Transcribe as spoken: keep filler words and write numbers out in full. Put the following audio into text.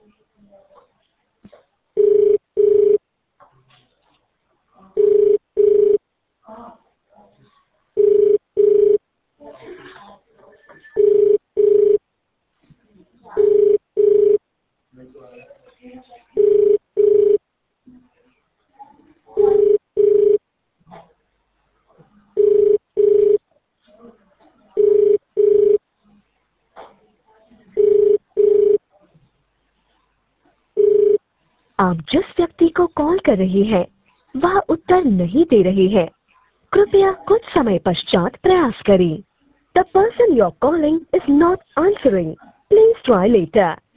आप जिस व्यक्ति को कॉल कर रही हैं, वह उत्तर नहीं दे रही है। कृपया कुछ समय पश्चात प्रयास करें। The person you are calling is not answering. Please try letter.